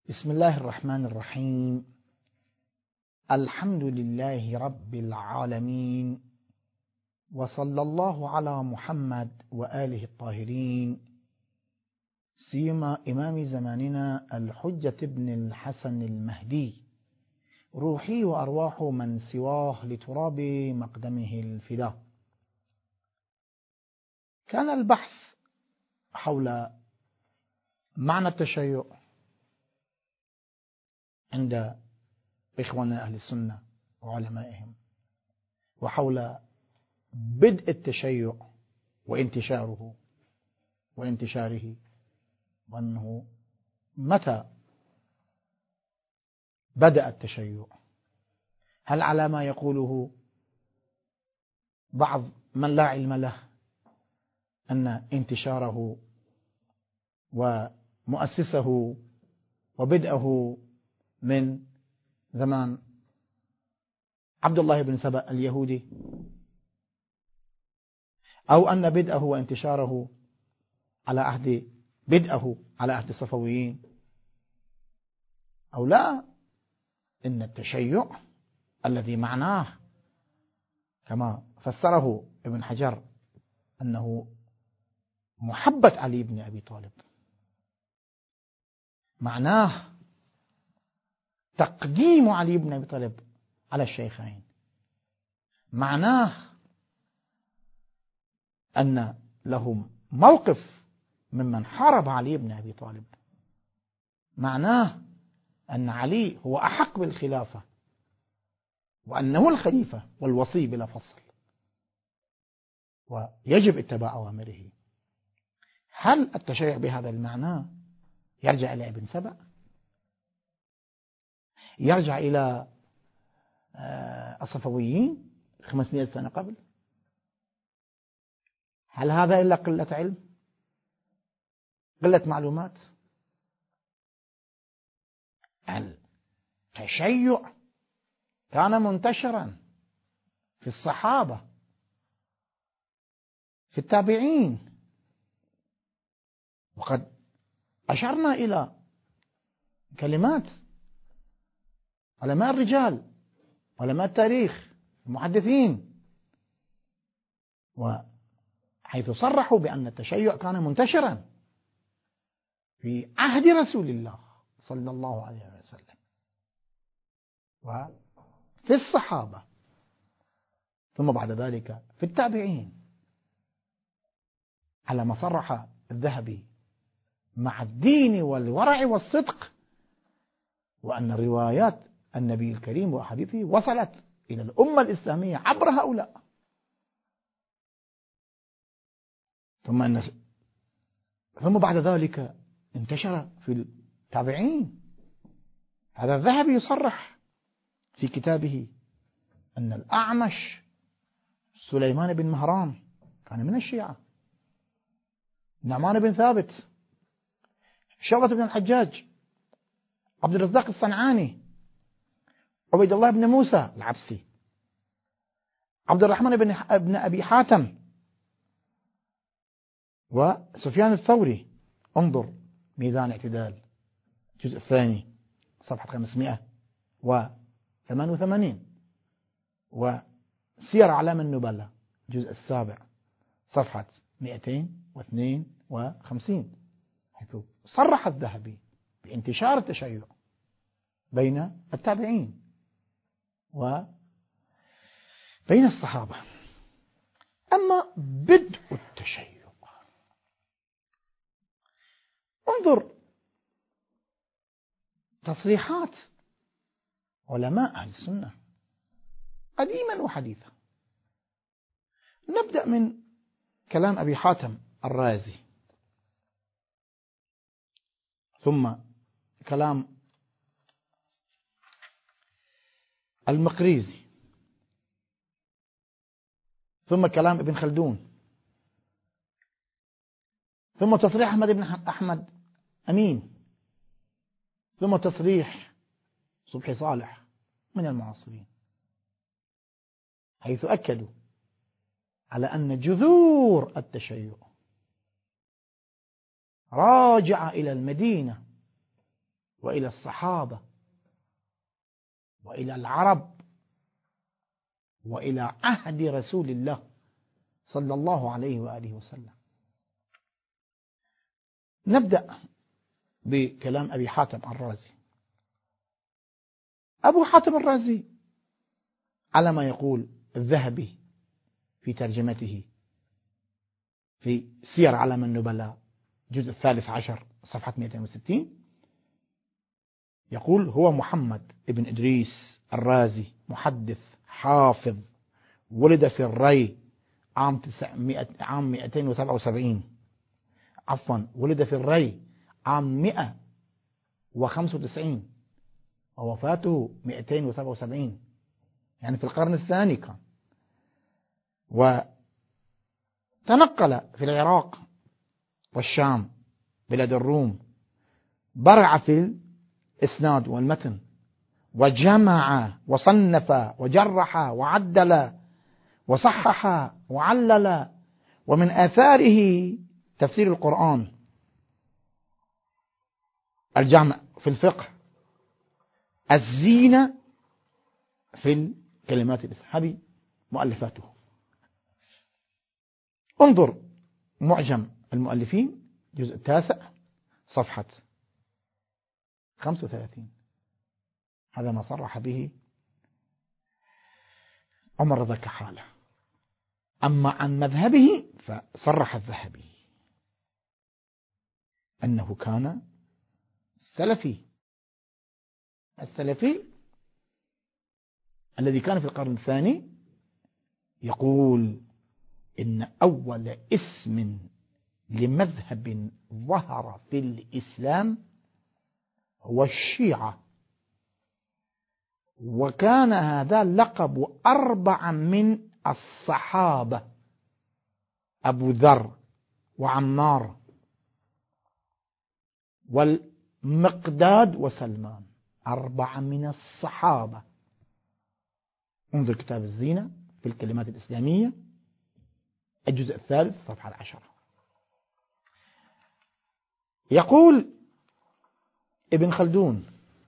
بسم الله الرحمن الرحيم. الحمد لله رب العالمين، وصلى الله على محمد وآله الطاهرين، سيما إمام زماننا الحجة ابن الحسن المهدي، روحي وأرواح من سواه لتراب مقدمه الفداء. كان البحث حول معنى التشيع عند إخواننا أهل السنة وعلمائهم، وحول بدء التشيع وانتشاره وأنه متى بدأ التشيع. هل على ما يقوله بعض من لا علم له أن انتشاره ومؤسسه وبدأه من زمان عبد الله بن سبأ اليهودي، أو أن بدءه وانتشاره على عهد الصفويين، أو لا، إن التشيع الذي معناه كما فسره ابن حجر أنه محبة علي بن أبي طالب، معناه تقديم علي بن أبي طالب على الشيخين، معناه أن لهم موقف ممن حارب علي بن أبي طالب، معناه أن علي هو أحق بالخلافة وأنه الخليفة والوصي بلا فصل ويجب اتباع أوامره. هل التشيع بهذا المعنى يرجع إلى ابن سبأ؟ يرجع إلى الصفويين 500 سنة قبل؟ هل هذا إلا قلة علم؟ قلة معلومات؟ التشيع كان منتشرا في الصحابة، في التابعين، وقد أشرنا إلى كلمات علماء الرجال، علماء التاريخ، المحدثين، وحيث صرحوا بأن التشيع كان منتشرا في عهد رسول الله صلى الله عليه وسلم وفي الصحابة، ثم بعد ذلك في التابعين، على ما صرح الذهبي مع الدين والورع والصدق، وأن روايات النبي الكريم وأحاديثه وصلت إلى الأمة الإسلامية عبر هؤلاء. ثم بعد ذلك انتشر في التابعين. هذا الذهبي يصرح في كتابه أن الأعمش سليمان بن مهران كان من الشيعة، نعمان بن ثابت، شعبة بن الحجاج، عبد الرزاق الصنعاني، عبيد الله بن موسى العبسي، عبد الرحمن بن أبي حاتم، وسفيان الثوري. انظر ميزان اعتدال الجزء الثاني صفحة 588، وسير أعلام النبلاء الجزء السابع صفحة 252، حيث صرح الذهبي بانتشار التشيع بين التابعين وبين الصحابة. أما بدء التشيع، انظر تصريحات علماء أهل السنة قديما وحديثا. نبدأ من كلام أبي حاتم الرازي، ثم كلام المقريزي، ثم كلام ابن خلدون، ثم تصريح أحمد أمين، ثم تصريح صبحي صالح من المعاصرين، حيث أكدوا على أن جذور التشيع راجعة إلى المدينة وإلى الصحابة وإلى العرب وإلى عهد رسول الله صلى الله عليه وآله وسلم. نبدأ بكلام أبي حاتم الرازي. أبو حاتم الرازي على ما يقول الذهبي في ترجمته في سير علم النبلاء الجزء 13 صفحة 260 يقول: هو محمد ابن إدريس الرازي، محدث حافظ، ولد في الري عام 277، ولد في الري عام 195 ووفاته 277، يعني في القرن الثاني كان. وتنقل في العراق والشام بلاد الروم، برع في الإسناد والمتن، وجمع وصنف وجرح وعدل وصحح وعلل. ومن آثاره تفسير القرآن، الجامع في الفقه، الزينة في الكلمات الإسلامية، مؤلفاته. انظر معجم المؤلفين جزء 9 صفحة 35. هذا ما صرح به عمر رضا كحالة. أما عن مذهبه فصرح الذهبي أنه كان السلفي الذي كان في القرن الثاني. يقول إن أول اسم لمذهب ظهر في الإسلام هو الشيعة، وكان هذا لقب 4 من الصحابة: أبو ذر وعمار والمقداد وسلمان، 4 من الصحابة. انظر كتاب الزينة في الكلمات الإسلامية الجزء 3 صفحة 10. يقول ابن خلدون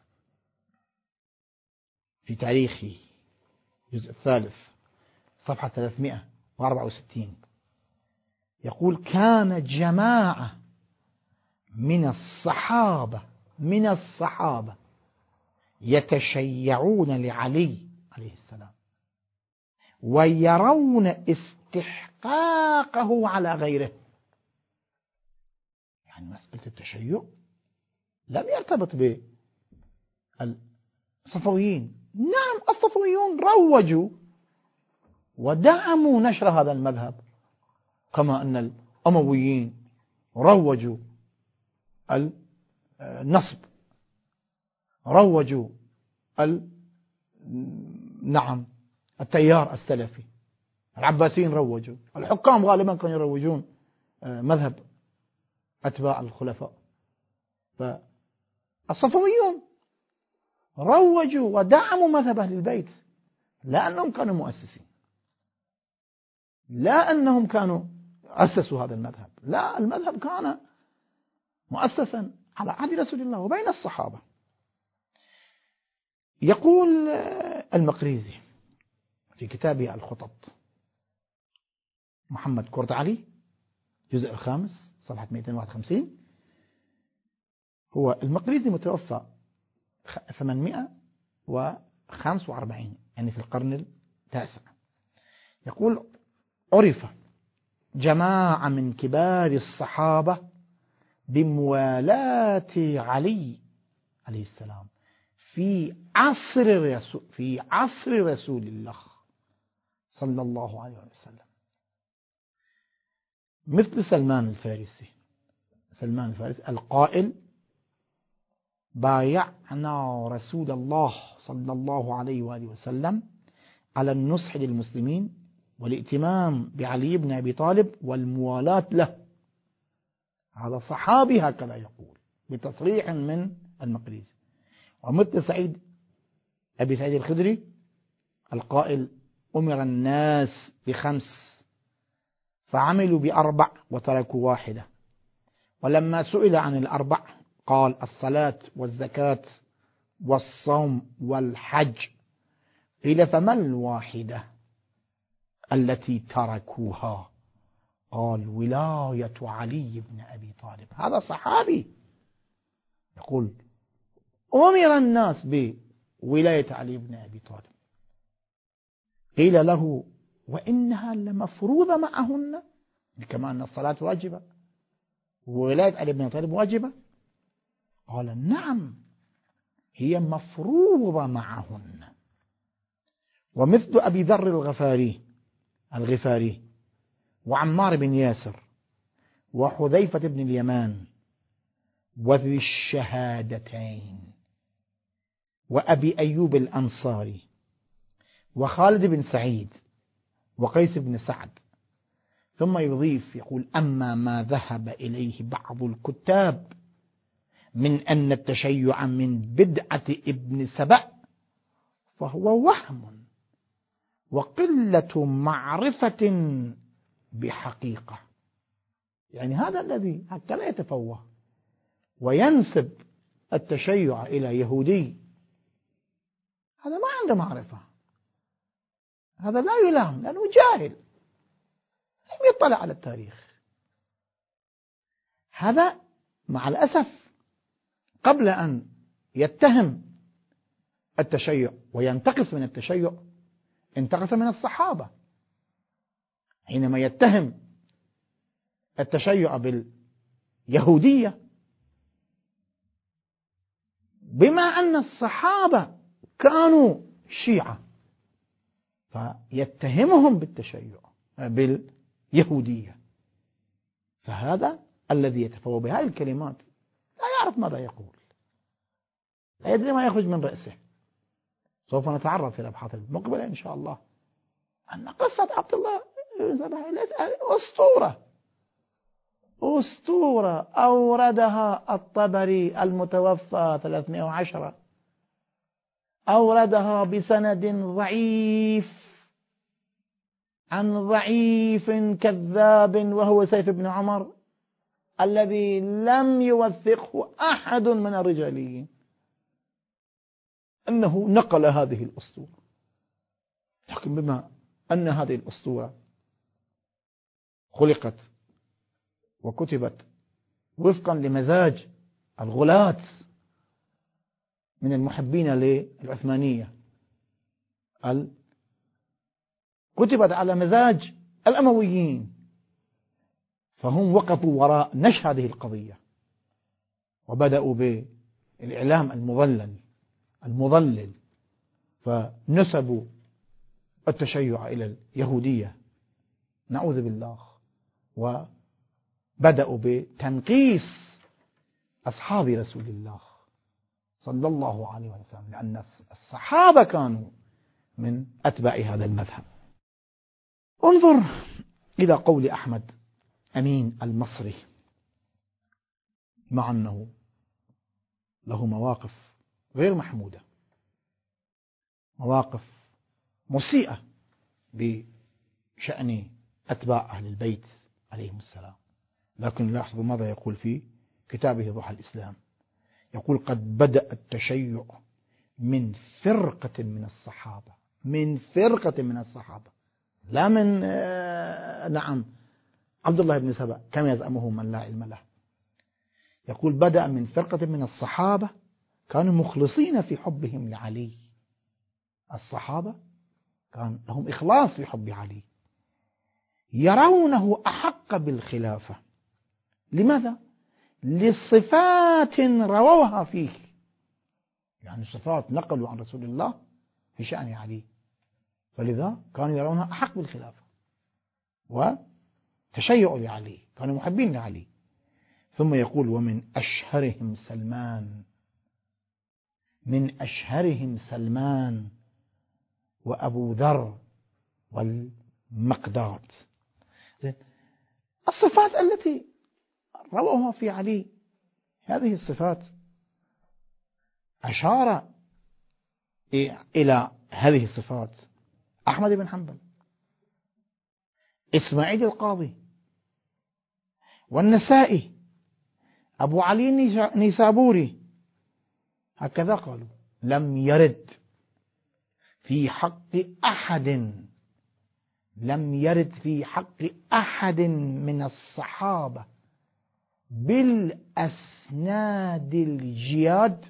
في تاريخه الجزء 3 صفحة 364، يقول: كان جماعة من الصحابة يتشيعون لعلي عليه السلام ويرون استحقاقه على غيره. يعني مسألة التشيع لم يرتبط بالصفويين. نعم، الصفويون روجوا ودعموا نشر هذا المذهب، كما أن الأمويين روجوا النصب، روجوا التيار السلفي. العباسيين روجوا، الحكام غالبا كانوا يروجون مذهب أتباع الخلفاء. فالصفويون روجوا ودعموا مذهب أهل البيت، لا أنهم كانوا مؤسسين، لا أنهم كانوا أسسوا هذا المذهب، لا، المذهب كان مؤسسا على عهد رسول الله وبين الصحابة. يقول المقريزي في كتابه الخطط، محمد كرد علي جزء 5 صفحة 251. هو المقريزي متوفى 845، يعني في القرن التاسع. يقول: عرف جماعة من كبار الصحابة بموالاة علي عليه السلام في عصر رسول الله صلى الله عليه وسلم، مثل سلمان الفارسي القائل: بايعنا رسول الله صلى الله عليه وآله وسلم على النصح للمسلمين والائتمام بعلي بن أبي طالب والموالاة له. هذا صحابي هكذا يقول بتصريح من المقريزي. ومثل أبي سعيد الخدري القائل: أمر الناس ب5 فعملوا ب4 وتركوا 1، ولما سئل عن ال4 قال الصلاة والزكاة والصوم والحج. قيل فما الواحدة التي تركوها؟ قال ولاية علي بن أبي طالب. هذا صحابي يقول أمر الناس بولاية علي بن أبي طالب. قيل له وإنها لمفروضة معهن، كما أن الصلاة واجبة وولاية علي بن أبي طالب واجبة. قال نعم هي مفروضة معهن. ومثل أبي ذر الغفاري وعمار بن ياسر وحذيفة بن اليمان وذي الشهادتين وأبي أيوب الأنصاري وخالد بن سعيد وقيس بن سعد. ثم يضيف يقول أما ما ذهب إليه بعض الكتاب من أن التشيع من بدعة ابن سبأ فهو وهم وقلة معرفة بحقيقة. يعني هذا الذي هكذا يتفوه وينسب التشيع إلى يهودي، هذا ما عنده معرفة، هذا لا يلام لأنه جاهل لم يطلع على التاريخ. هذا مع الأسف قبل أن يتهم التشيع وينتقص من التشيع انتقص من الصحابة. حينما يتهم التشيع باليهودية بما أن الصحابة كانوا شيعة فيتهمهم بالتشيع باليهودية. فهذا الذي يتفوه بهذه الكلمات لا يعرف ماذا يقول، لا يدري ما يخرج من رأسه. سوف نتعرف في الأبحاث المقبلة إن شاء الله أن قصة عبد الله بن سبأ أسطورة أوردها الطبري المتوفى 310، أوردها بسند ضعيف عن ضعيف كذاب وهو سيف بن عمر الذي لم يوثقه أحد من الرجاليين أنه نقل هذه الأسطورة. لكن بما أن هذه الأسطورة خلقت وكتبت وفقا لمزاج الغلاة من المحبين للعثمانية، كتبت على مزاج الأمويين، فهم وقفوا وراء نشر هذه القضية وبدأوا بالإعلام المضلل فنسبوا التشيع إلى اليهودية نعوذ بالله، وبدأوا بتنقيص أصحاب رسول الله صلى الله عليه وسلم لأن الصحابة كانوا من أتباع هذا المذهب. انظر إلى قول أحمد أمين المصري، مع أنه له مواقف غير محمودة، مواقف مسيئة بشأن أتباع أهل البيت عليهم السلام، لكن لاحظوا ماذا يقول في كتابه ضحى الإسلام. يقول قد بدأ التشيع من فرقة من الصحابة، من فرقة من الصحابة، لا من نعم عبد الله بن سبأ كما يزعمه من لا علم له. يقول بدأ من فرقة من الصحابة كانوا مخلصين في حبهم لعلي. الصحابة كان لهم إخلاص في حب علي، يرونه أحق بالخلافة. لماذا؟ لصفات رووها فيه، يعني صفات نقلوا عن رسول الله في شأن علي، فلذا كانوا يرونها أحق بالخلافة وتشيع لعلي، كانوا محبين لعلي. ثم يقول ومن أشهرهم سلمان، من أشهرهم سلمان وأبو ذر والمقداد. الصفات التي رووها في علي هذه الصفات أشار إلى هذه الصفات أحمد بن حنبل، إسماعيل القاضي، والنسائي، أبو علي النيسابوري هكذا قالوا: لم يرد في حق أحد، لم يرد في حق أحد من الصحابة بالأسناد الجياد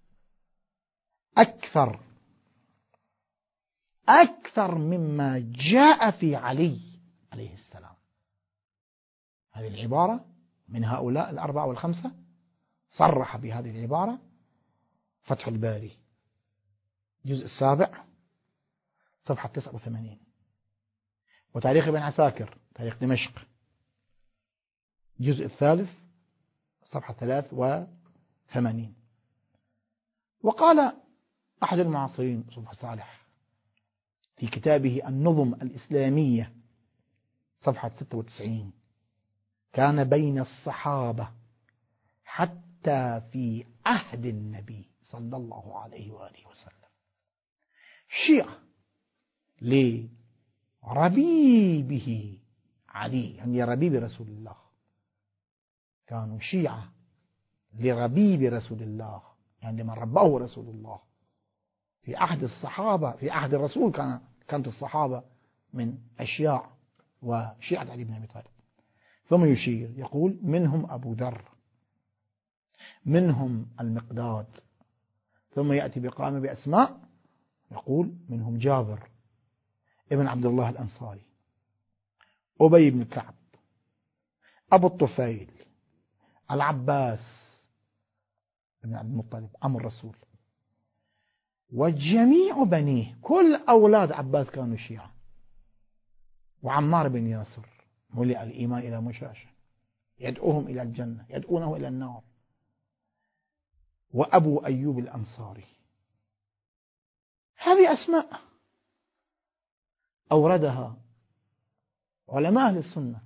أكثر مما جاء في علي عليه السلام. هذه العبارة من هؤلاء الأربعة والخمسة صرح بهذه العبارة فتح الباري الجزء 7 صفحة 89، وتاريخ ابن عساكر تاريخ دمشق الجزء 3 صفحة 83. وقال أحد المعاصرين صبح صالح في كتابه النظم الإسلامية صفحة 96: كان بين الصحابة حتى في عهد النبي صلى الله عليه وآله وسلم شيعة لربيبه علي، يعني ربيب رسول الله، كانوا شيعة لربيب رسول الله، يعني لمن رباه رسول الله في عهد الصحابة. في عهد الرسول كانت الصحابة من أشياع وشيعة علي بن أبي طالب. ثم يشير يقول: منهم أبو ذر، منهم المقداد. ثم يأتي بقائمة بأسماء يقول: منهم جابر ابن عبد الله الأنصاري، أبي بن كعب، أبو الطفيل، العباس بن عبد المطلب عم الرسول، وجميع بنيه، كل أولاد عباس كانوا شيعة، وعمار بن ياسر ملئ الإيمان إلى مشاشة يدعوهم إلى الجنة يدعونه إلى النار، وأبو أيوب الأنصاري. هذه أسماء أوردها علماء أهل السنة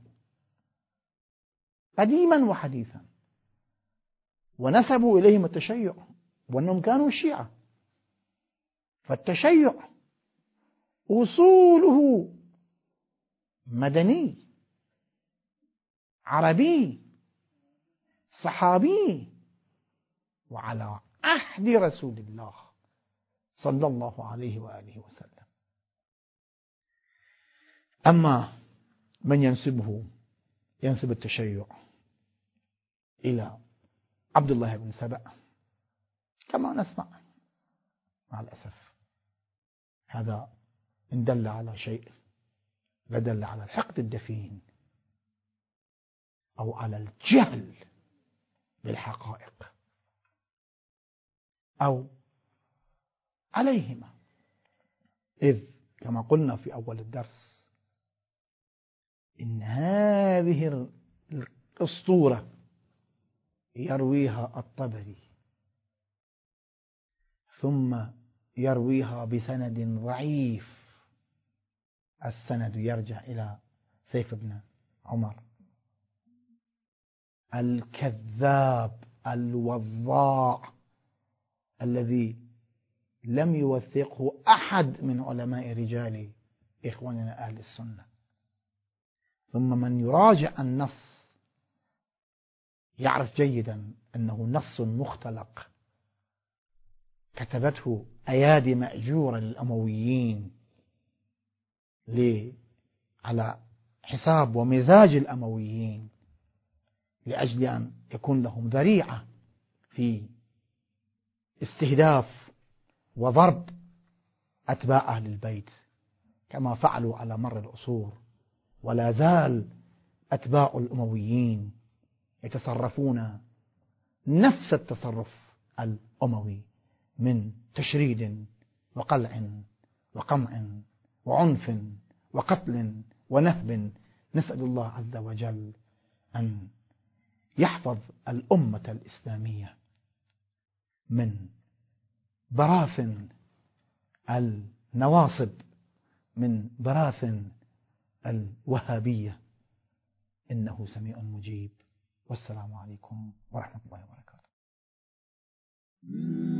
قديما وحديثا، ونسبوا إليهم التشيع وأنهم كانوا شيعة. فالتشيع أصوله مدني عربي صحابي، وعلى عهد رسول الله صلى الله عليه وآله وسلم. أما من ينسب التشيع إلى عبد الله بن سبأ كما نسمع، مع الأسف هذا إن دل على شيء لدل على الحقد الدفين أو على الجهل بالحقائق أو عليهما، إذ كما قلنا في أول الدرس إن هذه الأسطورة يرويها الطبري ثم يرويها بسند ضعيف، السند يرجع إلى سيف بن عمر الكذاب الوضاع الذي لم يوثقه أحد من علماء رجال إخواننا أهل السنة. ثم من يراجع النص يعرف جيدا أنه نص مختلق كتبته أيادي مأجورة للأمويين على حساب ومزاج الأمويين لأجل أن يكون لهم ذريعة في استهداف وضرب أتباع أهل البيت، كما فعلوا على مر العصور. ولا زال أتباع الأمويين يتصرفون نفس التصرف الأموي من تشريد وقلع وقمع وعنف وقتل ونهب. نسأل الله عز وجل أن يحفظ الأمة الإسلامية من براثن النواصب، من براثن الوهابية، إنه سميع مجيب. والسلام عليكم ورحمة الله وبركاته.